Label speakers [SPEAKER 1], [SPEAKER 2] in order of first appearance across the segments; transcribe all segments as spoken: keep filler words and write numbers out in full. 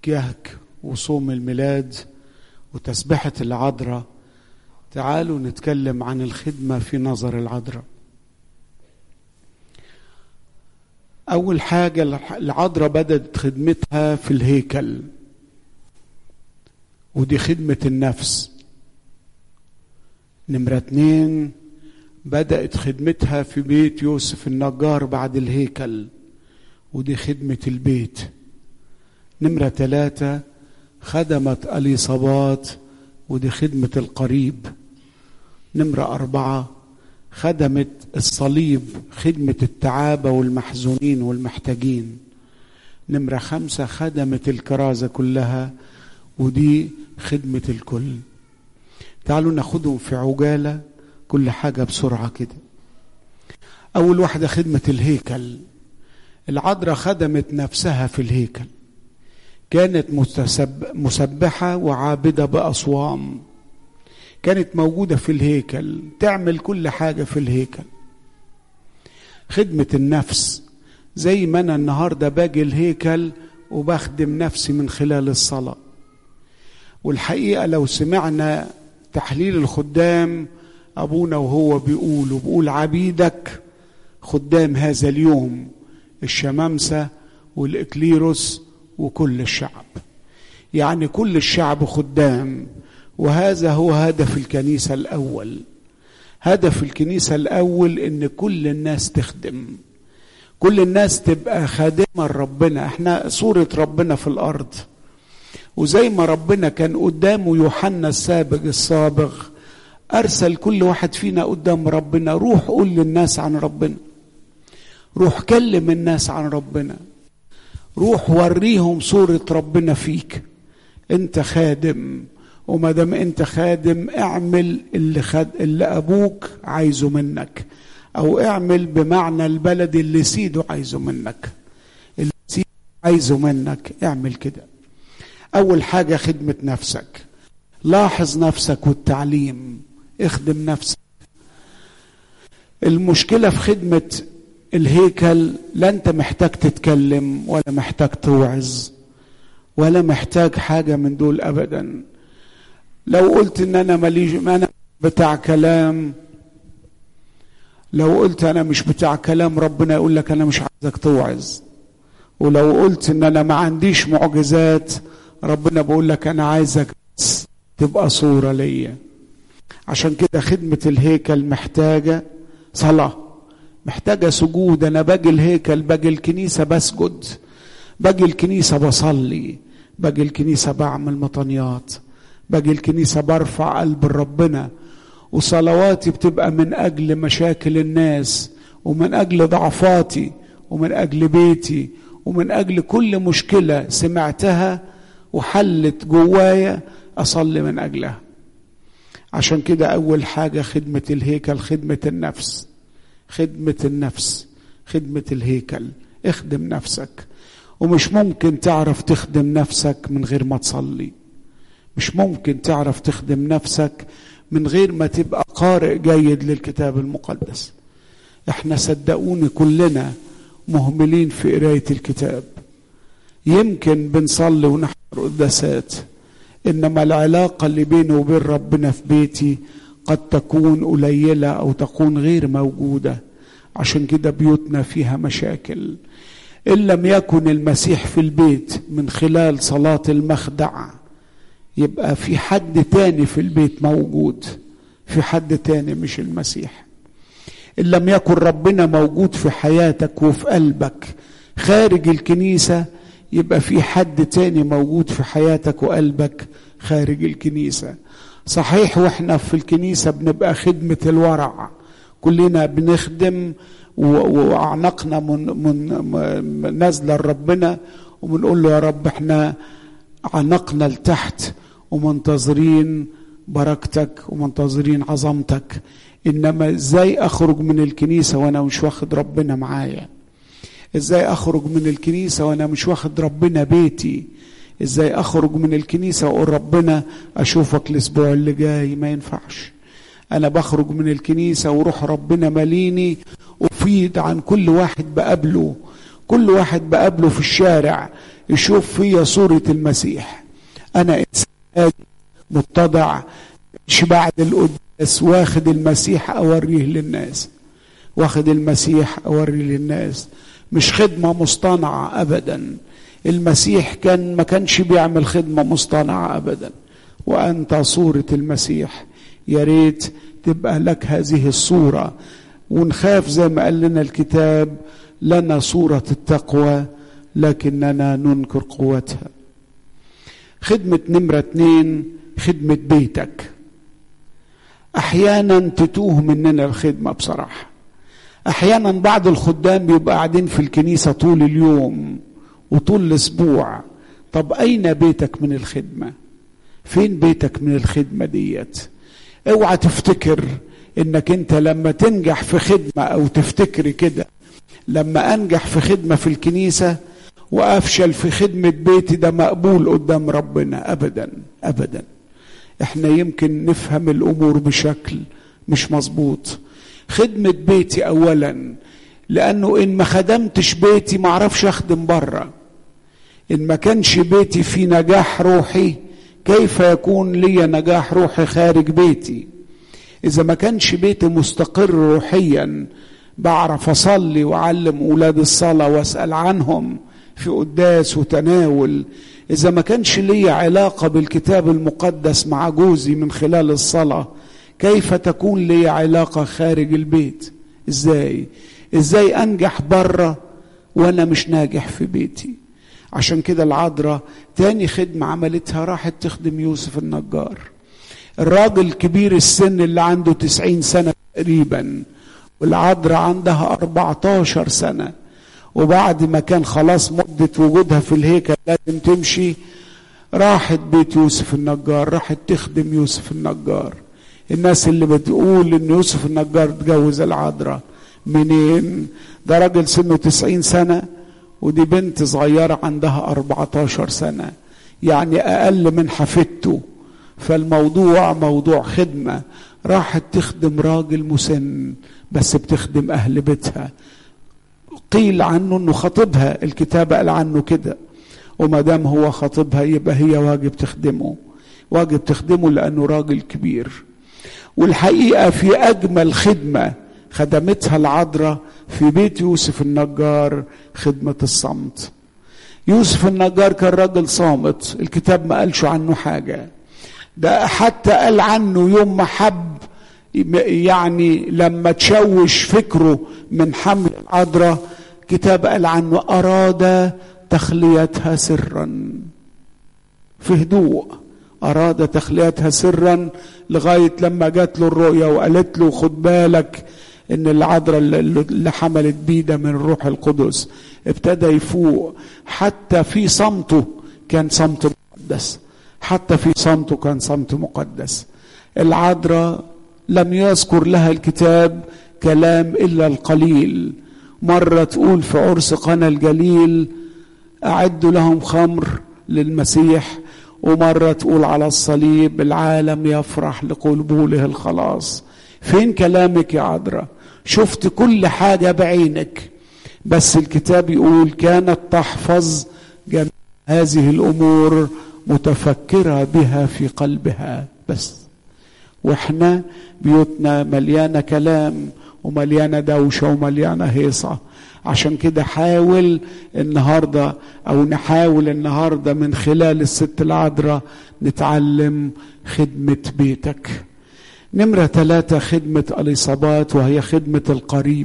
[SPEAKER 1] كيهك وصوم الميلاد وتسبحة العذراء، تعالوا نتكلم عن الخدمة في نظر العذراء. أول حاجة العذراء بدأت خدمتها في الهيكل، ودي خدمة النفس. نمرة اتنين بدأت خدمتها في بيت يوسف النجار بعد الهيكل، ودي خدمة البيت. نمرة ثلاثة خدمت اليصابات، ودي خدمة القريب. نمرة أربعة خدمت الصليب، خدمة التعابة والمحزونين والمحتاجين. نمرة خمسة خدمت الكرازة كلها، ودي خدمة الكل. تعالوا ناخدهم في عجالة كل حاجة بسرعة كده. أول واحدة خدمة الهيكل. العذراء خدمت نفسها في الهيكل، كانت مسبحة وعابدة بأصوام، كانت موجودة في الهيكل تعمل كل حاجة في الهيكل. خدمة النفس، زي ما أنا النهاردة باجي الهيكل وبخدم نفسي من خلال الصلاة. والحقيقة لو سمعنا تحليل الخدام أبونا وهو بيقول وبيقول عبيدك خدام هذا اليوم، الشمامسة والإكليروس وكل الشعب، يعني كل الشعب خدام. وهذا هو هدف الكنيسة الأول. هدف الكنيسة الأول إن كل الناس تخدم، كل الناس تبقى خادمة لربنا. احنا صورة ربنا في الأرض، وزي ما ربنا كان قدامه يوحنا السابق الصابغ، أرسل كل واحد فينا قدام ربنا، روح قول للناس عن ربنا، روح كلم الناس عن ربنا، روح وريهم صورة ربنا فيك. انت خادم، وما دام انت خادم اعمل اللي, خد... اللي ابوك عايزه منك، او اعمل بمعنى البلد اللي سيده عايزه منك، اللي سيده عايزه منك اعمل كده. اول حاجة خدمة نفسك، لاحظ نفسك والتعليم، اخدم نفسك. المشكلة في خدمة الهيكل لا انت محتاج تتكلم ولا محتاج توعظ ولا محتاج حاجة من دول ابدا. لو قلت ان انا ماليش، ما انا بتاع كلام، لو قلت انا مش بتاع كلام ربنا يقول لك انا مش عايزك توعظ. ولو قلت ان انا ما عنديش معجزات ربنا بقول لك انا عايزك بس تبقى صورة ليا. عشان كده خدمة الهيكل محتاجة صلاة، محتاجة سجود. انا باجي الهيكل، باجي الكنيسة بسجد، باجي الكنيسة بصلي، باجي الكنيسة بعمل مطنيات، باجي الكنيسة برفع قلب ربنا. وصلواتي بتبقى من أجل مشاكل الناس، ومن أجل ضعفاتي، ومن أجل بيتي، ومن أجل كل مشكلة سمعتها وحلت جوايا أصلي من أجلها. عشان كده أول حاجة خدمة الهيكل، خدمة النفس، خدمة النفس، خدمة الهيكل. اخدم نفسك، ومش ممكن تعرف تخدم نفسك من غير ما تصلي. مش ممكن تعرف تخدم نفسك من غير ما تبقى قارئ جيد للكتاب المقدس. احنا صدقوني كلنا مهملين في قراية الكتاب. يمكن بنصلي ونحضر قداسات، انما العلاقة اللي بينه وبين ربنا في بيتي قد تكون قليلة او تكون غير موجودة. عشان كده بيوتنا فيها مشاكل. ان لم يكن المسيح في البيت من خلال صلاة المخدع، يبقى في حد تاني في البيت موجود، في حد تاني مش المسيح. إن لم يكن ربنا موجود في حياتك وفي قلبك خارج الكنيسة، يبقى في حد تاني موجود في حياتك وقلبك خارج الكنيسة. صحيح واحنا في الكنيسة بنبقى خدمة الورع، كلنا بنخدم وأعنقنا من, من نازلة لربنا، وبنقول له يا رب احنا عنقنا لتحت ومنتظرين بركتك ومنتظرين عظمتك. إنما ازاي أخرج من الكنيسة وأنا مش واخد ربنا معايا؟ ازاي أخرج من الكنيسة وأنا مش واخد ربنا بيتي؟ ازاي أخرج من الكنيسة وأقول ربنا أشوفك الأسبوع اللي جاي؟ ما ينفعش. أنا بخرج من الكنيسة وروح ربنا مليني، أفيد عن كل واحد بقابله، كل واحد بقابله في الشارع. يشوف فيا صورة المسيح. انا انسان متضع، مش بعد القداس واخد المسيح اوريه للناس، واخد المسيح اوريه للناس، مش خدمة مصطنعة ابدا. المسيح كان ما كانش بيعمل خدمة مصطنعة ابدا، وانت صورة المسيح. يا ريت تبقى لك هذه الصورة، ونخاف زي ما قال لنا الكتاب: لنا صورة التقوى لكننا ننكر قوتها. خدمة نمرة اتنين، خدمة بيتك. احيانا تتوه مننا الخدمة بصراحة. احيانا بعض الخدام بيبقى قاعدين في الكنيسة طول اليوم وطول الاسبوع. طب اين بيتك من الخدمة؟ فين بيتك من الخدمة ديت؟ اوعى تفتكر انك انت لما تنجح في خدمة، او تفتكري كده لما انجح في خدمة في الكنيسة وافشل في خدمة بيتي ده مقبول قدام ربنا. ابدا ابدا. احنا يمكن نفهم الامور بشكل مش مظبوط. خدمة بيتي اولا، لانه ان ما خدمتش بيتي ما اعرفش اخدم بره. ان ما كانش بيتي في نجاح روحي كيف يكون لي نجاح روحي خارج بيتي؟ اذا ما كانش بيتي مستقر روحيا، بعرف اصلي واعلم اولاد الصلاة واسأل عنهم في قداس وتناول، اذا ما كانش لي علاقة بالكتاب المقدس مع جوزي من خلال الصلاة، كيف تكون لي علاقة خارج البيت؟ ازاي ازاي انجح بره وانا مش ناجح في بيتي؟ عشان كده العذراء تاني خدمة عملتها راحت تخدم يوسف النجار، الراجل كبير السن اللي عنده تسعين سنة تقريبا، والعذراء عندها أربعتاشر سنة. وبعد ما كان خلاص مدة وجودها في الهيكل لازم تمشي، راحت بيت يوسف النجار، راحت تخدم يوسف النجار. الناس اللي بتقول ان يوسف النجار اتجوز العذراء منين؟ ده راجل سنه تسعين سنة ودي بنت صغيرة عندها أربعتاشر سنة، يعني أقل من حفيدته. فالموضوع موضوع خدمة. راحت تخدم راجل مسن بس بتخدم أهل بيتها. قيل عنه أنه خطبها، الكتاب قال عنه كده، وما دام هو خطبها يبقى هي واجب تخدمه، واجب تخدمه لأنه راجل كبير. والحقيقة في أجمل خدمة خدمتها العذراء في بيت يوسف النجار خدمة الصمت. يوسف النجار كان راجل صامت، الكتاب ما قالش عنه حاجة، ده حتى قال عنه يوم ما حب، يعني لما تشوش فكره من حمل العذراء، كتاب قال عنه أراد تخليتها سرا، في هدوء أراد تخليتها سرا، لغاية لما جات له الرؤية وقالت له خد بالك ان العذراء اللي حملت بيده من الروح القدس. ابتدى يفوق، حتى في صمته كان صمت مقدس، حتى في صمته كان صمت مقدس. العذراء لم يذكر لها الكتاب كلام إلا القليل. مرة تقول في عرس قنا الجليل أعدوا لهم خمر للمسيح، ومرة تقول على الصليب العالم يفرح لقبوله الخلاص. فين كلامك يا عذراء؟ شفت كل حاجة بعينك، بس الكتاب يقول كانت تحفظ جميع هذه الأمور متفكرة بها في قلبها بس. واحنا بيوتنا مليانة كلام ومليانة دوشة ومليانة هيصة. عشان كده حاول النهاردة او نحاول النهاردة من خلال الست العذراء نتعلم خدمة بيتك. نمرة ثلاثة خدمة اليصابات، وهي خدمة القريب.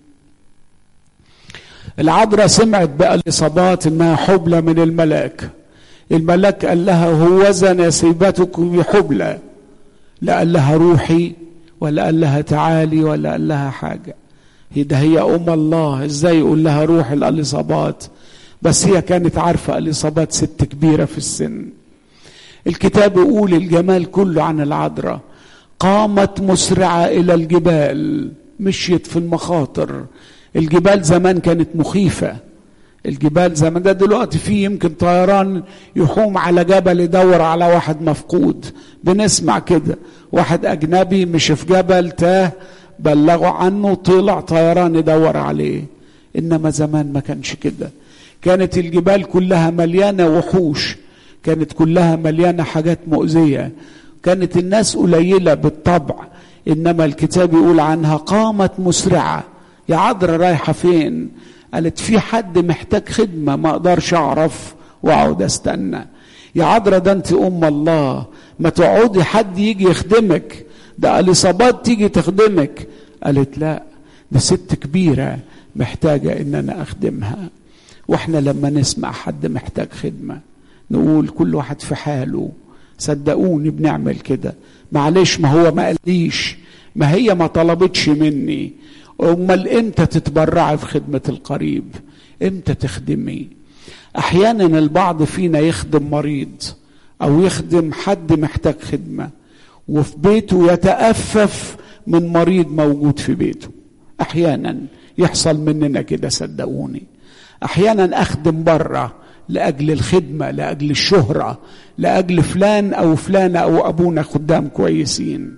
[SPEAKER 1] العذراء سمعت باليصابات انها حبلى من الملاك. الملاك قال لها هوذا نسيبتك بحبلى، لا قال لها روحي ولا قال لها تعالي ولا قال لها حاجة. ده هي أم الله، ازاي يقول لها روح اليصابات؟ بس هي كانت عارفة اليصابات ست كبيرة في السن. الكتاب يقول الجمال كله عن العذراء، قامت مسرعة إلى الجبال، مشيت في المخاطر. الجبال زمان كانت مخيفة، الجبال زمان ده دلوقتي فيه يمكن طيران يحوم على جبل يدور على واحد مفقود، بنسمع كده واحد أجنبي مش في جبل تاه، بلغوا عنه طلع طيران يدور عليه. إنما زمان ما كانش كده، كانت الجبال كلها مليانة وحوش، كانت كلها مليانة حاجات مؤذية، كانت الناس قليلة بالطبع، إنما الكتاب يقول عنها قامت مسرعة. يا عذرا رايحة فين؟ قالت في حد محتاج خدمة ما أقدرش أعرف وأقعد أستنى. يا عذرا ده أنت أم الله، ما تقعدي حد يجي يخدمك، ده اليصابات تيجي تخدمك. قالت لا، ده ست كبيرة محتاجة إن أنا أخدمها. وإحنا لما نسمع حد محتاج خدمة نقول كل واحد في حاله. صدقوني بنعمل كده. معلش، ما هو ما قاليش، ما هي ما طلبتش مني. امال امتى تتبرعي في خدمة القريب؟ امتى تخدمي؟ احيانا البعض فينا يخدم مريض او يخدم حد محتاج خدمة وفي بيته يتأفف من مريض موجود في بيته. احيانا يحصل مننا كده صدقوني. احيانا اخدم بره لأجل الخدمة، لأجل الشهرة، لأجل فلان أو فلانة أو أبونا خدام كويسين،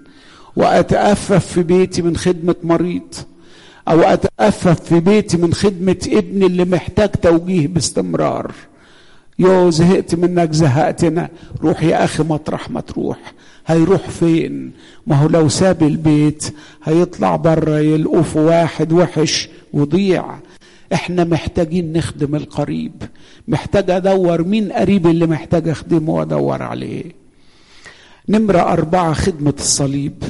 [SPEAKER 1] وأتأفف في بيتي من خدمة مريض، أو أتأفف في بيتي من خدمة ابني اللي محتاج توجيه باستمرار. يو زهقت منك، زهقتنا، روح يا أخي مطرح ما تروح. هيروح فين؟ ما هو لو ساب البيت هيطلع بره يلقوا في واحد وحش وضيع. احنا محتاجين نخدم القريب. محتاج ادور مين قريب اللي محتاج اخدمه وادور عليه. نمرة أربعة، خدمة الصليب.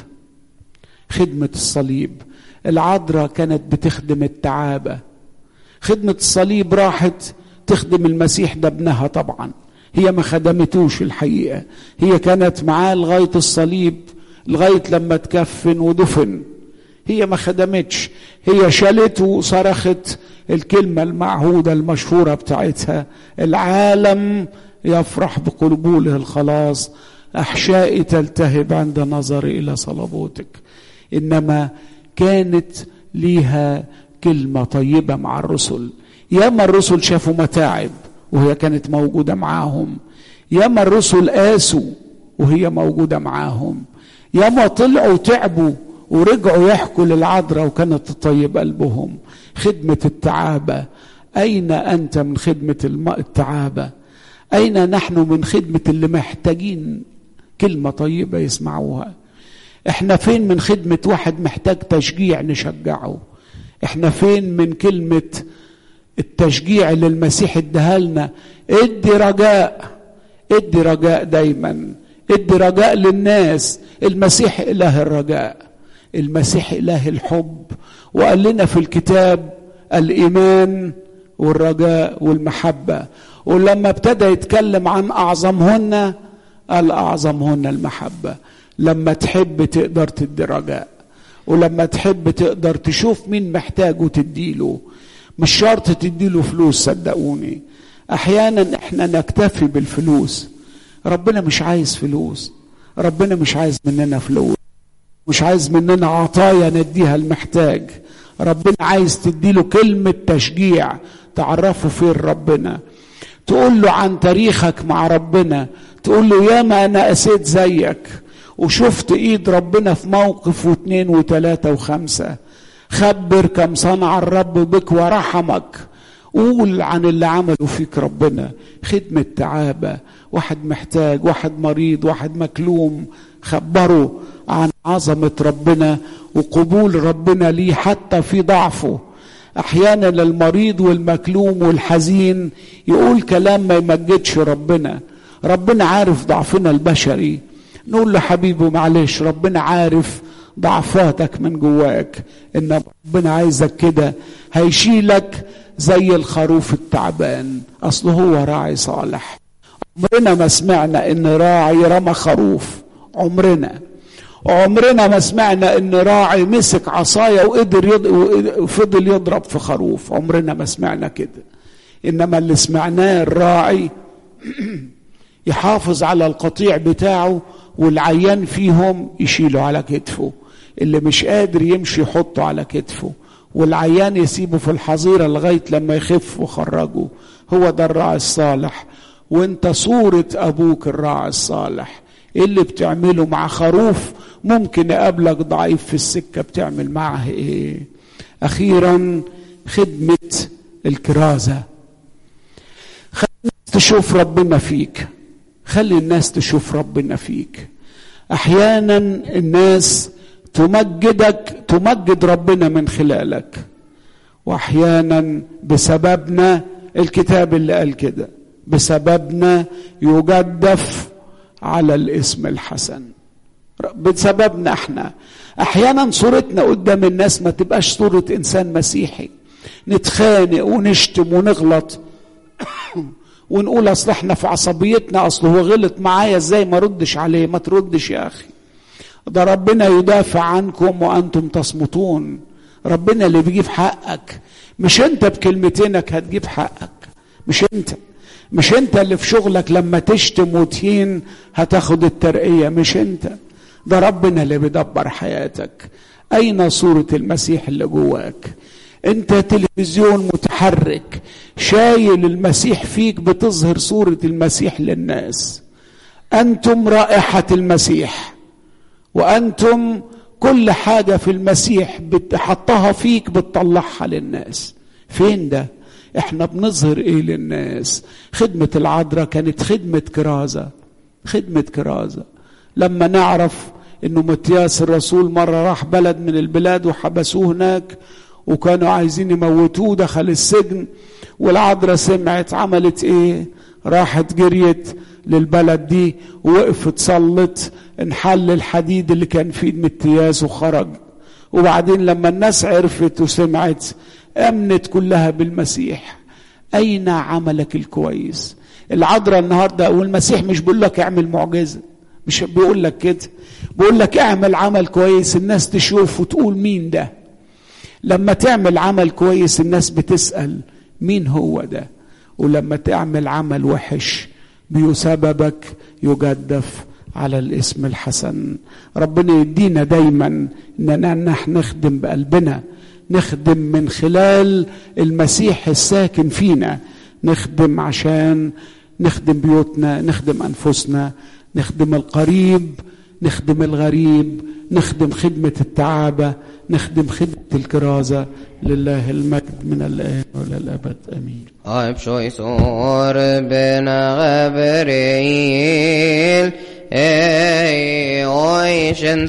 [SPEAKER 1] خدمة الصليب. العذراء كانت بتخدم التعابة. خدمة الصليب راحت تخدم المسيح ده ابنها. طبعا هي ما خدمتوش الحقيقة، هي كانت معاه لغاية الصليب، لغاية لما تكفن ودفن. هي ما خدمتش، هي شالته وصرخت الكلمة المعهودة المشهورة بتاعتها: العالم يفرح بقبوله الخلاص، أحشائي تلتهب عند نظري إلى صلبوتك. إنما كانت ليها كلمة طيبة مع الرسل. ياما الرسل شافوا متاعب وهي كانت موجودة معاهم، ياما الرسل قاسوا وهي موجودة معاهم، ياما طلعوا تعبوا ورجعوا يحكوا للعذراء وكانت تطيب قلبهم. خدمة التعابة. أين أنت من خدمة التعابة؟ أين نحن من خدمة اللي محتاجين كلمة طيبة يسمعوها؟ احنا فين من خدمة واحد محتاج تشجيع نشجعه؟ احنا فين من كلمة التشجيع اللي المسيح اداها لنا؟ ادي رجاء، ادي رجاء دايما، ادي رجاء للناس. المسيح إله الرجاء، المسيح إله الحب، وقال لنا في الكتاب الإيمان والرجاء والمحبة. ولما ابتدى يتكلم عن أعظمهن قال أعظمهن المحبة. لما تحب تقدر تدي رجاء، ولما تحب تقدر تشوف مين محتاج وتديله. مش شرط تديله فلوس، صدقوني أحيانا احنا نكتفي بالفلوس. ربنا مش عايز فلوس، ربنا مش عايز مننا فلوس، مش عايز مننا عطايا نديها المحتاج. ربنا عايز تديله كلمة تشجيع تعرفه فين ربنا، تقول له عن تاريخك مع ربنا، تقول له ياما أنا قسيت زيك وشفت إيد ربنا في موقف واثنين وثلاثة وخمسة. خبر كم صنع الرب بك ورحمك. قول عن اللي عمله فيك ربنا. خدمة تعابة. واحد محتاج، واحد مريض، واحد مكلوم، خبره عن عظمة ربنا وقبول ربنا ليه حتى في ضعفه. احيانا المريض والمكلوم والحزين يقول كلام ما يمجدش ربنا. ربنا عارف ضعفنا البشري، نقول له حبيبي معلش، ربنا عارف ضعفاتك من جواك، ان ربنا عايزك كده هيشيلك زي الخروف التعبان. اصله هو راعي صالح. عمرنا ما سمعنا ان راعي رمى خروف، عمرنا عمرنا ما سمعنا ان راعي مسك عصايه وقدر يض... وفضل يضرب في خروف. عمرنا ما سمعنا كده. انما اللي سمعناه الراعي يحافظ على القطيع بتاعه، والعيان فيهم يشيله على كتفه، اللي مش قادر يمشي يحطه على كتفه، والعيان يسيبه في الحظيرة لغاية لما يخف وخرجه. هو ده الراعي الصالح. وانت صورة ابوك الراعي الصالح. ايه اللي بتعمله مع خروف ممكن يقابلك ضعيف في السكة بتعمل معه ايه؟ اخيرا خدمة الكرازة. تشوف ربنا فيك. خلي الناس تشوف ربنا فيك. احيانا الناس تمجدك، تمجد ربنا من خلالك، واحيانا بسببنا، الكتاب اللي قال كده، بسببنا يجدف على الاسم الحسن. بسببنا احنا احيانا صورتنا قدام الناس ما تبقاش صورة انسان مسيحي، نتخانق ونشتم ونغلط ونقول اصل احنا في عصبيتنا، اصل هو غلط معايا ازاي ما ردش عليه. ما تردش يا اخي، ده ربنا يدافع عنكم وانتم تصمتون. ربنا اللي بيجيب حقك، مش انت بكلمتينك هتجيب حقك. مش انت مش انت اللي في شغلك لما تشتم وتهين هتاخد الترقية. مش انت، ده ربنا اللي بيدبر حياتك. اين صورة المسيح اللي جواك؟ انت تلفزيون متحرك شايل المسيح فيك، بتظهر صورة المسيح للناس. انتم رائحة المسيح، وانتم كل حاجة في المسيح بتحطها فيك بتطلعها للناس. فين ده؟ احنا بنظهر ايه للناس؟ خدمة العذراء كانت خدمة كرازة، خدمة كرازة. لما نعرف انه متياس الرسول مرة راح بلد من البلاد وحبسوه هناك وكانوا عايزين يموتوه، دخل السجن، والعذراء سمعت، عملت ايه؟ راحت جريت للبلد دي ووقفت صلت، انحل الحديد اللي كان في ايد متياس وخرج. وبعدين لما الناس عرفت وسمعت امنت كلها بالمسيح. اين عملك الكويس؟ العذراء النهارده والمسيح مش بيقول لك اعمل معجزه، مش بيقول لك كده، بيقول لك اعمل عمل كويس الناس تشوف وتقول مين ده. لما تعمل عمل كويس الناس بتسأل مين هو ده، ولما تعمل عمل وحش بسببك يجدف على الاسم الحسن. ربنا يدينا دايما اننا نحن نخدم بقلبنا، نخدم من خلال المسيح الساكن فينا، نخدم عشان نخدم بيوتنا، نخدم أنفسنا، نخدم القريب، نخدم الغريب، نخدم خدمة التعابة، نخدم خدمة الكرازة. لله المجد من الآن وإلى الأبد آمين.
[SPEAKER 2] آب شوي صور بنا غبريل اي ويشن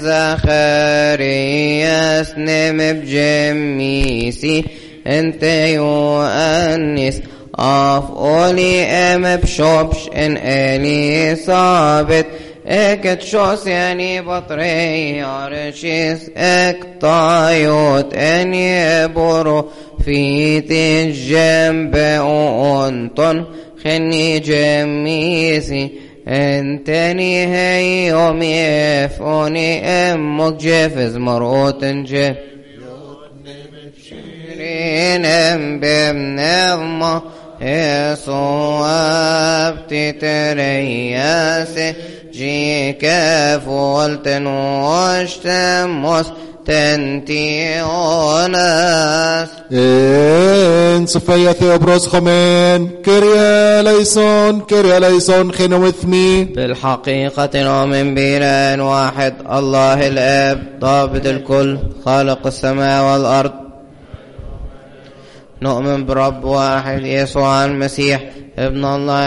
[SPEAKER 2] زخرياس نم بجميسي انت يؤنس اف اولي ام بشوبش ان الي صابت اكت شوس يعني بطري عرشيس اك طايوت ان يبرو في تجنب انطن خني جميسي انتني هي يوم يفوني امك جفز مروت جف شيرين ام بمنظمة يصواب تترياسي جيك فولتن واشتموس تنتي وناس
[SPEAKER 3] إن صفية ثيوبروس خمين كريا ليسون كريا ليسون خنو اثمي.
[SPEAKER 2] بالحقيقة نؤمن بإله واحد الله الآب ضابط الكل خالق السماء والأرض. نؤمن برب واحد يسوع المسيح ابن الله